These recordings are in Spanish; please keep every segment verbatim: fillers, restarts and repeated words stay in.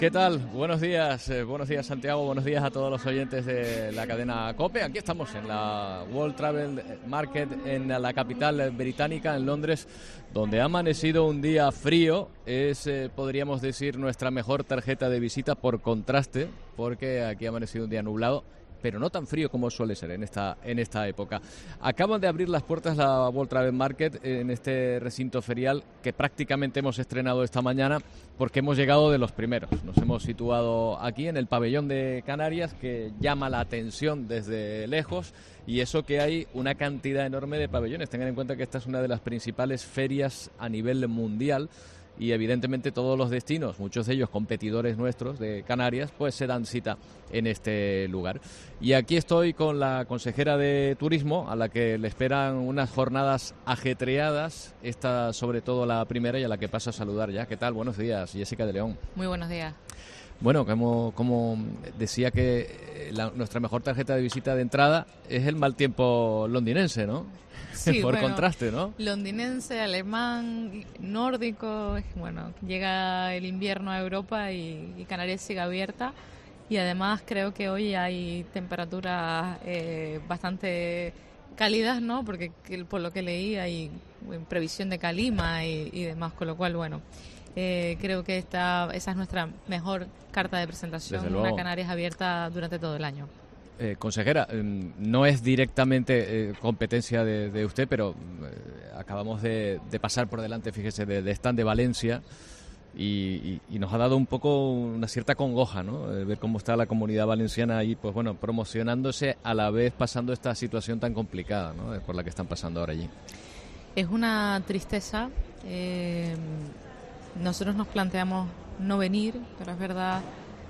¿Qué tal? Buenos días, eh, buenos días Santiago, buenos días a todos los oyentes de la cadena COPE. Aquí estamos en la World Travel Market en la capital británica, en Londres, donde ha amanecido un día frío. Es, eh, podríamos decir, nuestra mejor tarjeta de visita por contraste, porque aquí ha amanecido un día nublado, pero no tan frío como suele ser en esta en esta época. Acaban de abrir las puertas la World Travel Market en este recinto ferial que prácticamente hemos estrenado esta mañana porque hemos llegado de los primeros. Nos hemos situado aquí en el pabellón de Canarias, que llama la atención desde lejos, y eso que hay una cantidad enorme de pabellones. Tengan en cuenta que esta es una de las principales ferias a nivel mundial, y evidentemente todos los destinos, muchos de ellos competidores nuestros de Canarias, pues se dan cita en este lugar. Y aquí estoy con la consejera de Turismo, a la que le esperan unas jornadas ajetreadas, esta sobre todo la primera, y a la que paso a saludar ya. ¿Qué tal? Buenos días, Jessica de León. Muy buenos días. Bueno, como, como decía, que la, nuestra mejor tarjeta de visita de entrada es el mal tiempo londinense, ¿no? Sí, por bueno, contraste, ¿no? Londinense, alemán, nórdico, bueno, llega el invierno a Europa y, y Canarias sigue abierta, y además creo que hoy hay temperaturas eh, bastante cálidas, ¿no? Porque que, por lo que leí hay previsión de calima y, y demás, con lo cual, bueno, eh, creo que esta, esa es nuestra mejor carta de presentación, una Canarias abierta durante todo el año. Eh, consejera, eh, no es directamente eh, competencia de, de usted, pero eh, acabamos de, de pasar por delante, fíjese, de, de stand de Valencia, y, y, y nos ha dado un poco una cierta congoja, ¿no? Eh, ver cómo está la comunidad valenciana ahí, pues bueno, promocionándose, a la vez pasando esta situación tan complicada, ¿no? Eh, por la que están pasando ahora allí. Es una tristeza. Eh, nosotros nos planteamos no venir, pero es verdad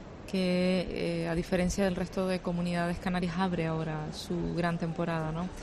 que eh, a diferencia del resto de comunidades, Canarias abre ahora su gran temporada, ¿no?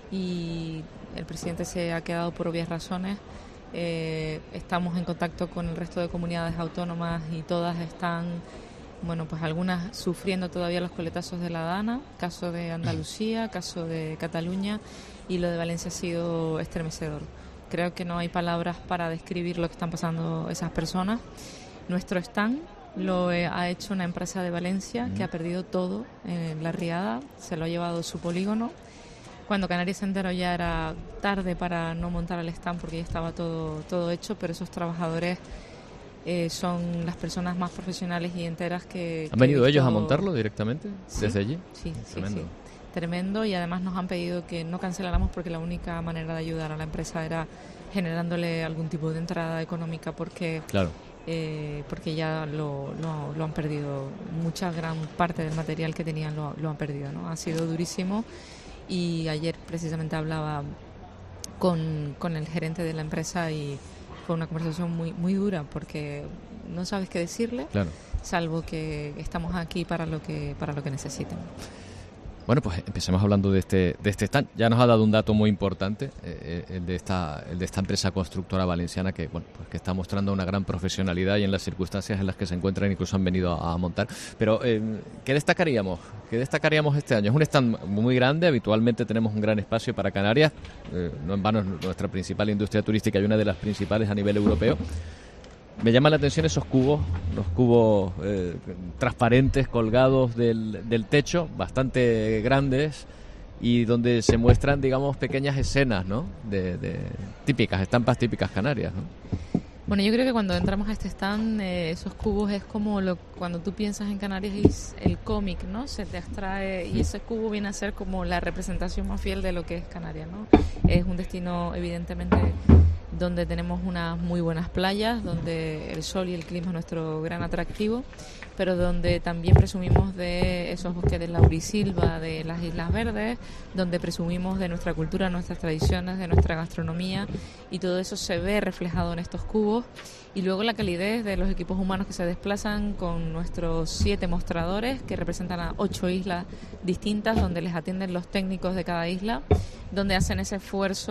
Y el presidente se ha quedado por obvias razones. Eh, estamos en contacto con el resto de comunidades autónomas y todas están, bueno, pues algunas sufriendo todavía los coletazos de la Dana, caso de Andalucía, caso de Cataluña, y lo de Valencia ha sido estremecedor. Creo que no hay palabras para describir lo que están pasando esas personas. Nuestro stand lo ha hecho una empresa de Valencia que ha perdido todo en la riada, se lo ha llevado su polígono. Cuando Canarias se enteró ya era tarde para no montar el stand porque ya estaba todo, todo hecho, pero esos trabajadores eh, son las personas más profesionales y enteras que... ¿Han que venido he visto... ellos a montarlo directamente ¿Sí? desde allí? Sí, sí, Tremendo. sí. Tremendo, y además nos han pedido que no canceláramos porque la única manera de ayudar a la empresa era generándole algún tipo de entrada económica, porque... Claro. Eh, porque ya lo, lo, lo han perdido, mucha gran parte del material que tenían lo, lo han perdido, ¿no? Ha sido durísimo, y ayer precisamente hablaba con, con el gerente de la empresa y fue una conversación muy muy dura porque no sabes qué decirle, claro, salvo que estamos aquí para lo que para lo que necesiten. Bueno, pues empecemos hablando de este de este stand. Ya nos ha dado un dato muy importante, eh, el de esta el de esta empresa constructora valenciana que bueno, pues que está mostrando una gran profesionalidad y en las circunstancias en las que se encuentran incluso han venido a, a montar. Pero eh, ¿qué destacaríamos? ¿Qué destacaríamos este año? Es un stand muy grande. Habitualmente tenemos un gran espacio para Canarias. Eh, no en vano es nuestra principal industria turística y una de las principales a nivel europeo. Me llama la atención esos cubos, los cubos eh, transparentes colgados del, del techo, bastante grandes, y donde se muestran, digamos, pequeñas escenas, ¿no? De, de típicas, estampas típicas canarias, ¿no? Bueno, yo creo que cuando entramos a este stand, eh, esos cubos es como lo, cuando tú piensas en Canarias es el cómic, ¿no? Se te abstrae, y ese cubo viene a ser como la representación más fiel de lo que es Canarias, ¿no? Es un destino, evidentemente, donde tenemos unas muy buenas playas, donde el sol y el clima es nuestro gran atractivo, pero donde también presumimos de esos bosques de laurisilva, de las Islas Verdes, donde presumimos de nuestra cultura, nuestras tradiciones, de nuestra gastronomía, y todo eso se ve reflejado en estos cubos. Y luego la calidez de los equipos humanos que se desplazan con nuestros siete mostradores que representan a ocho islas distintas, donde les atienden los técnicos de cada isla, donde hacen ese esfuerzo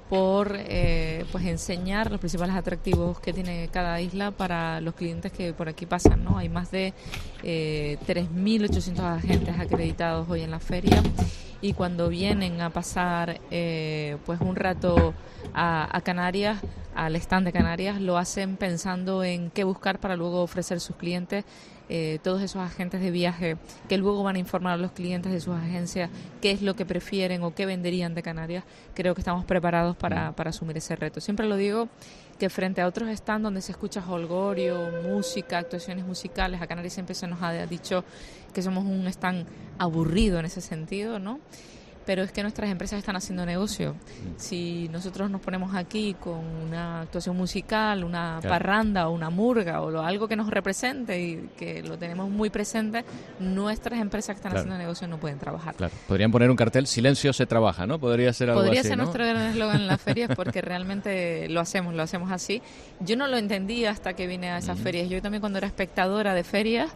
por eh, pues enseñar los principales atractivos que tiene cada isla para los clientes que por aquí pasan, ¿no? Hay más de eh, tres mil ochocientos agentes acreditados hoy en la feria, y cuando vienen a pasar eh, pues un rato a, a Canarias, al stand de Canarias, lo hacen pensando en qué buscar para luego ofrecer a sus clientes. Eh, todos esos agentes de viaje que luego van a informar a los clientes de sus agencias qué es lo que prefieren o qué venderían de Canarias. Creo que estamos preparados para, para asumir ese reto. Siempre lo digo, que frente a otros stands donde se escucha jolgorio, música, actuaciones musicales, a Canarias siempre se nos ha dicho que somos un stand aburrido en ese sentido, ¿no? Pero es que nuestras empresas están haciendo negocio. Si nosotros nos ponemos aquí con una actuación musical, una claro. parranda o una murga o lo, algo que nos represente y que lo tenemos muy presente, nuestras empresas que están claro. haciendo negocio no pueden trabajar. Claro. Podrían poner un cartel, silencio se trabaja, ¿no? Podría ser algo Podría así, ser ¿no? nuestro gran eslogan en las ferias, porque realmente lo hacemos, lo hacemos así. Yo no lo entendía hasta que vine a esas uh-huh. ferias. Yo también, cuando era espectadora de ferias,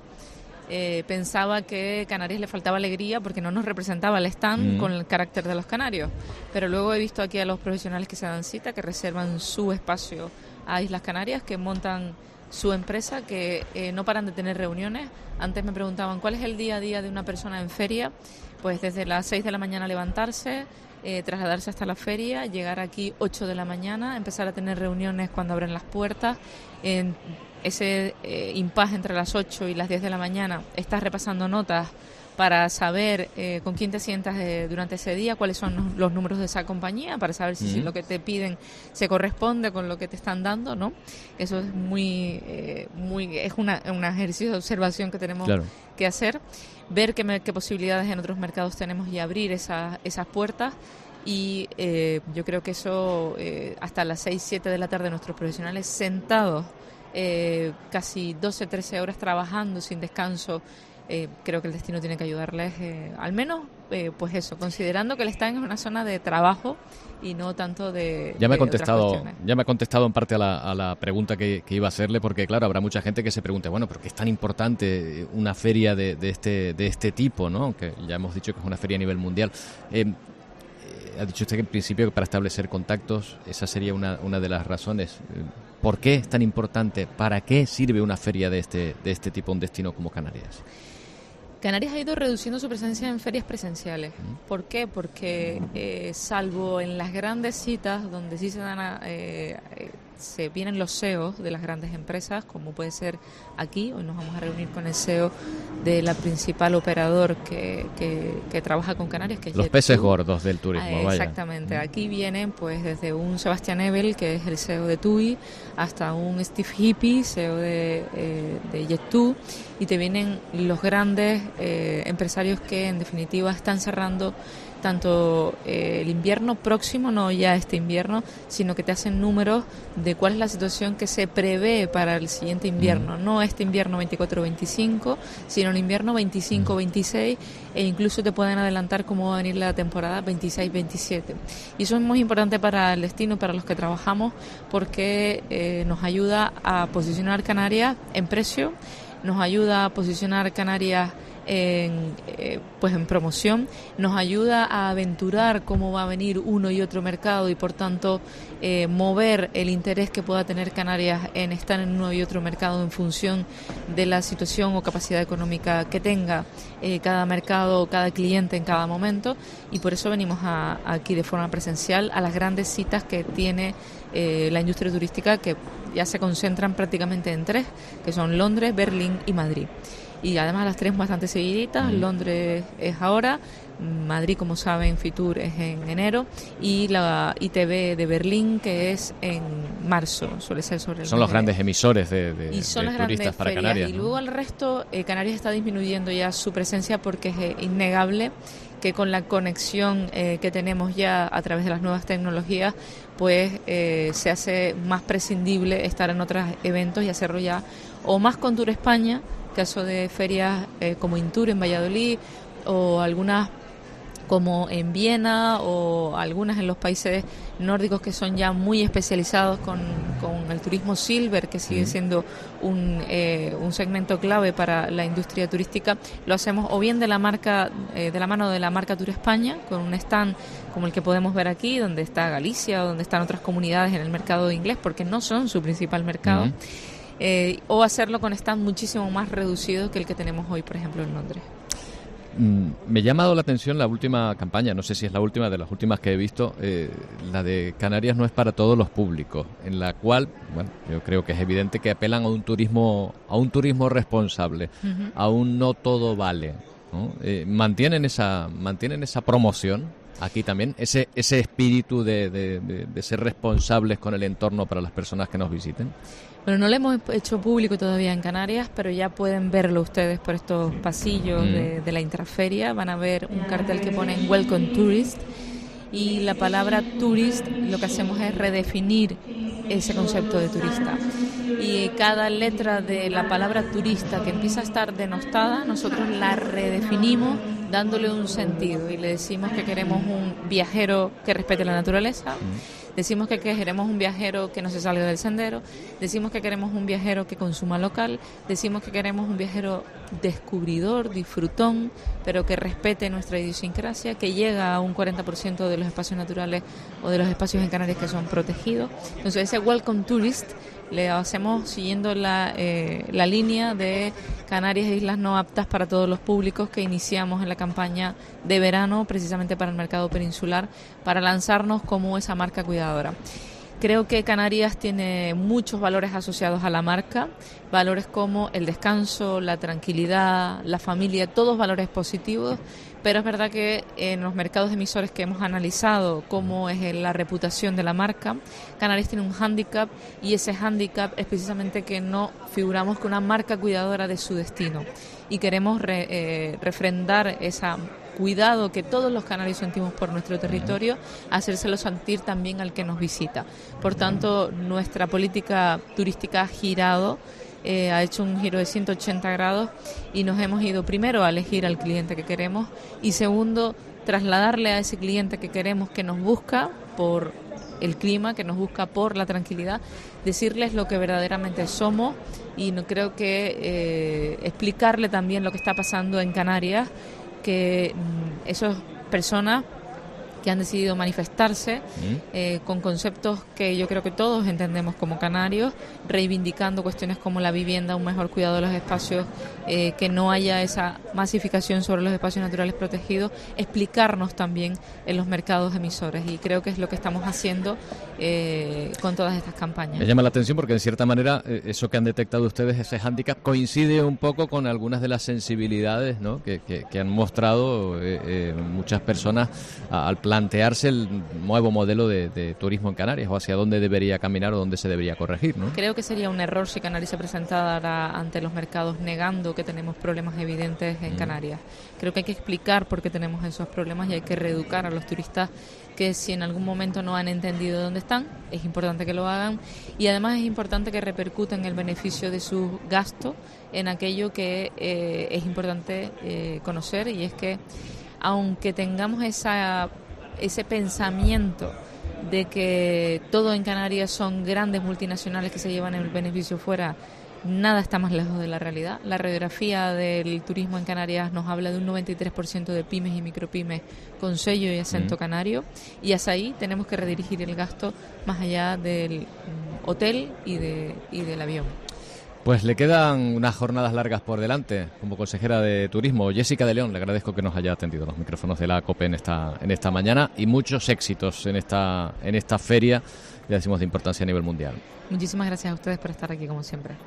Eh, pensaba que Canarias le faltaba alegría porque no nos representaba el stand mm. con el carácter de los canarios, pero luego he visto aquí a los profesionales que se dan cita, que reservan su espacio a Islas Canarias, que montan su empresa, que eh, no paran de tener reuniones. Antes me preguntaban cuál es el día a día de una persona en feria. Pues desde las seis de la mañana levantarse, eh, trasladarse hasta la feria, llegar aquí ocho de la mañana, empezar a tener reuniones cuando abren las puertas. En ese eh, impasse entre las ocho y las diez de la mañana estás repasando notas para saber eh, con quién te sientas eh, durante ese día, cuáles son los, los números de esa compañía, para saber si, mm. si lo que te piden se corresponde con lo que te están dando, ¿no? Eso es muy, eh, muy es una, un ejercicio de observación que tenemos claro. que hacer, ver qué, me, qué posibilidades en otros mercados tenemos y abrir esa, esas puertas. Y eh, yo creo que eso, eh, hasta las seis, siete de la tarde, nuestros profesionales sentados, eh, casi doce, trece horas trabajando sin descanso, eh, creo que el destino tiene que ayudarles, eh, al menos, eh, pues eso, considerando que él está en una zona de trabajo y no tanto de ya me ha de contestado ya me ha contestado en parte a la, a la pregunta que, que iba a hacerle, porque claro, habrá mucha gente que se pregunte, bueno, ¿pero qué es tan importante una feria de, de este de este tipo, ¿no? Que ya hemos dicho que es una feria a nivel mundial. Eh, Ha dicho usted que en principio para establecer contactos esa sería una, una de las razones. ¿Por qué es tan importante? ¿Para qué sirve una feria de este, de este tipo, un destino como Canarias? Canarias ha ido reduciendo su presencia en ferias presenciales. ¿Por qué? Porque eh, salvo en las grandes citas donde sí se dan a, eh, eh, se vienen los C E Os de las grandes empresas, como puede ser aquí. Hoy nos vamos a reunir con el C E O de la principal operador que, que, que trabaja con Canarias, que es los Jet peces dos. Gordos del turismo. Ah, vaya. Exactamente. Aquí vienen pues desde un Sebastián Ebel, que es el C E O de T U I, hasta un Steve Hippie, C E O de, eh, de Jet dos, y te vienen los grandes eh, empresarios que en definitiva están cerrando tanto eh, el invierno próximo, no ya este invierno, sino que te hacen números de cuál es la situación que se prevé para el siguiente invierno, mm. no este invierno veinticuatro veinticinco, sino el invierno veinticinco veintiséis, e incluso te pueden adelantar cómo va a venir la temporada veintiséis veintisiete. Y eso es muy importante para el destino, para los que trabajamos, porque eh, nos ayuda a posicionar Canarias en precio, nos ayuda a posicionar Canarias En, eh, pues en promoción, nos ayuda a aventurar cómo va a venir uno y otro mercado y por tanto eh, mover el interés que pueda tener Canarias en estar en uno y otro mercado en función de la situación o capacidad económica que tenga eh, cada mercado o cada cliente en cada momento, y por eso venimos a, a aquí de forma presencial a las grandes citas que tiene eh, la industria turística, que ya se concentran prácticamente en tres, que son Londres, Berlín y Madrid. Y además las tres bastante seguiditas. Mm. Londres es ahora, Madrid, como saben, Fitur es en enero, y la I T B de Berlín, que es en marzo, suele ser sobre el Son los grandes emisores de, de, y son de las turistas para ferias, Canarias. Y ¿no? luego al resto, eh, Canarias está disminuyendo ya su presencia, porque es eh, innegable que con la conexión eh, que tenemos ya a través de las nuevas tecnologías, pues eh, se hace más prescindible estar en otros eventos y hacerlo ya o más con Tour España, caso de ferias eh, como Intour en Valladolid, o algunas como en Viena o algunas en los países nórdicos que son ya muy especializados con, con el turismo silver, que sigue siendo un, eh, un segmento clave para la industria turística. Lo hacemos o bien de la marca eh, de la mano de la marca Tour España, con un stand como el que podemos ver aquí, donde está Galicia o donde están otras comunidades en el mercado inglés, porque no son su principal mercado, uh-huh. eh, o hacerlo con stand muchísimo más reducido que el que tenemos hoy, por ejemplo, en Londres. Me ha llamado la atención la última campaña, no sé si es la última, de las últimas que he visto, eh, la de Canarias no es para todos los públicos, en la cual, bueno, yo creo que es evidente que apelan a un turismo, a un turismo responsable, uh-huh. a un no todo vale, ¿no? Eh, mantienen esa, mantienen esa promoción aquí también, ese, ese espíritu de, de, de, de ser responsables con el entorno para las personas que nos visiten. Bueno, no lo hemos hecho público todavía en Canarias, pero ya pueden verlo ustedes por estos pasillos mm. de, de la Intraferia. Van a ver un cartel que pone Welcome Tourist, y la palabra tourist lo que hacemos es redefinir ese concepto de turista. Y cada letra de la palabra turista que empieza a estar denostada, nosotros la redefinimos dándole un sentido y le decimos que queremos un viajero que respete la naturaleza. Mm. Decimos que queremos un viajero que no se salga del sendero, decimos que queremos un viajero que consuma local, decimos que queremos un viajero descubridor, disfrutón, pero que respete nuestra idiosincrasia, que llega a un cuarenta por ciento de los espacios naturales o de los espacios en Canarias que son protegidos. Entonces ese Welcome Tourist le hacemos siguiendo la, eh, la línea de Canarias e islas no aptas para todos los públicos que iniciamos en la campaña de verano, precisamente para el mercado peninsular, para lanzarnos como esa marca cuidadora. Creo que Canarias tiene muchos valores asociados a la marca, valores como el descanso, la tranquilidad, la familia, todos valores positivos, pero es verdad que en los mercados emisores que hemos analizado cómo es la reputación de la marca, Canarias tiene un hándicap, y ese hándicap es precisamente que no figuramos con una marca cuidadora de su destino, y queremos re, eh, refrendar esa cuidado que todos los canarios sentimos por nuestro territorio, hacérselo sentir también al que nos visita. Por tanto, nuestra política turística ha girado, eh, ha hecho un giro de ciento ochenta grados, y nos hemos ido primero a elegir al cliente que queremos, y segundo, trasladarle a ese cliente que queremos, que nos busca por el clima, que nos busca por la tranquilidad, decirles lo que verdaderamente somos, y no creo que eh, explicarle también lo que está pasando en Canarias, que mm, esas personas que han decidido manifestarse ¿Mm? eh, con conceptos que yo creo que todos entendemos como canarios, reivindicando cuestiones como la vivienda, un mejor cuidado de los espacios, eh, que no haya esa masificación sobre los espacios naturales protegidos, explicarnos también en los mercados emisores, y creo que es lo que estamos haciendo eh, con todas estas campañas. Me llama la atención porque en cierta manera eh, eso que han detectado ustedes, ese hándicap, coincide un poco con algunas de las sensibilidades, ¿no?, que, que, que han mostrado eh, eh, muchas personas a, al plantearse el nuevo modelo de, de turismo en Canarias, o hacia dónde debería caminar o dónde se debería corregir, ¿no? Creo que sería un error si Canarias se presentara ante los mercados negando que tenemos problemas evidentes en mm. Canarias. Creo que hay que explicar por qué tenemos esos problemas, y hay que reeducar a los turistas que si en algún momento no han entendido dónde están, es importante que lo hagan, y además es importante que repercutan el beneficio de sus gastos en aquello que eh, es importante eh, conocer, y es que aunque tengamos esa ese pensamiento de que todo en Canarias son grandes multinacionales que se llevan el beneficio fuera, nada está más lejos de la realidad. La radiografía del turismo en Canarias nos habla de un noventa y tres por ciento de pymes y micropymes con sello y acento mm. canario, y hacia ahí tenemos que redirigir el gasto más allá del hotel y, de, y del avión. Pues le quedan unas jornadas largas por delante como consejera de Turismo. Jessica de León, le agradezco que nos haya atendido los micrófonos de la COPE en esta en esta mañana, y muchos éxitos en esta en esta feria, ya decimos, de importancia a nivel mundial. Muchísimas gracias a ustedes por estar aquí como siempre.